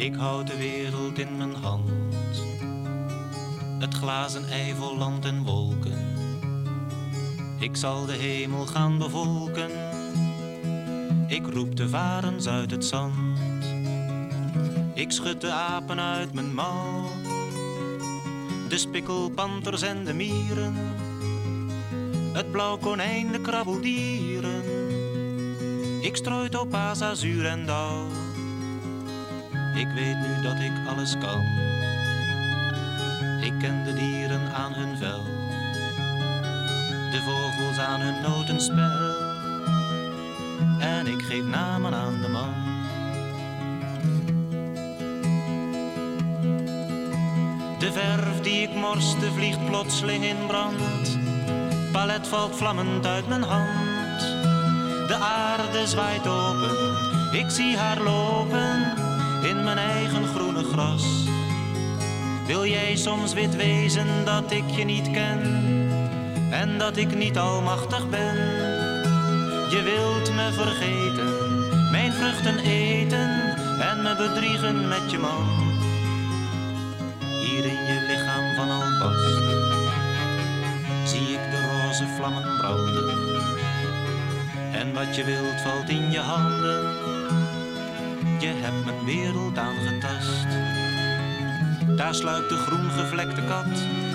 Ik houd de wereld in mijn hand, het glazen ei vol land en wolken. Ik zal de hemel gaan bevolken, ik roep de varens uit het zand. Ik schud de apen uit mijn mouw, de spikkelpanters en de mieren, het blauw konijn, de krabbeldieren. Ik strooi topaas, azuur en dauw. Ik weet nu dat ik alles kan. Ik ken de dieren aan hun vel, de vogels aan hun notenspel. En ik geef namen aan de man. De verf die ik morste vliegt plotseling in brand. Palet valt vlammend uit mijn hand. De aarde zwaait open, ik zie haar lopen in mijn eigen groene gras. Wil jij soms wit wezen dat ik je niet ken en dat ik niet almachtig ben? Je wilt me vergeten, mijn vruchten eten en me bedriegen met je man. Hier in je lichaam van albast zie ik de roze vlammen branden. En wat je wilt valt in je handen. Je hebt mijn wereld aangetast. Daar sluipt de groen gevlekte kat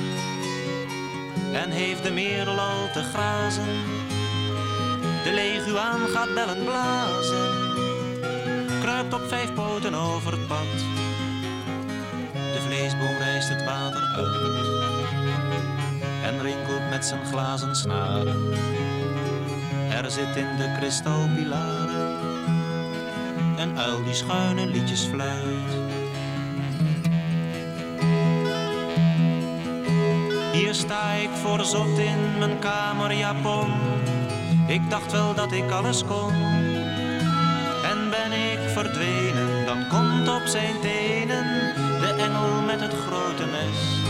en heeft de merel al te grazen. De leguaan gaat bellen blazen, kruipt op 5 poten over het pad. De vleesboom rijst het water uit en rinkelt met zijn glazen snaren. Er zit in de kristalpilaren een uil die schuine liedjes fluit. Hier sta ik voor zot in mijn kamerjapon. Ik dacht wel dat ik alles kon. En ben ik verdwenen, dan komt op zijn tenen de engel met het grote mes.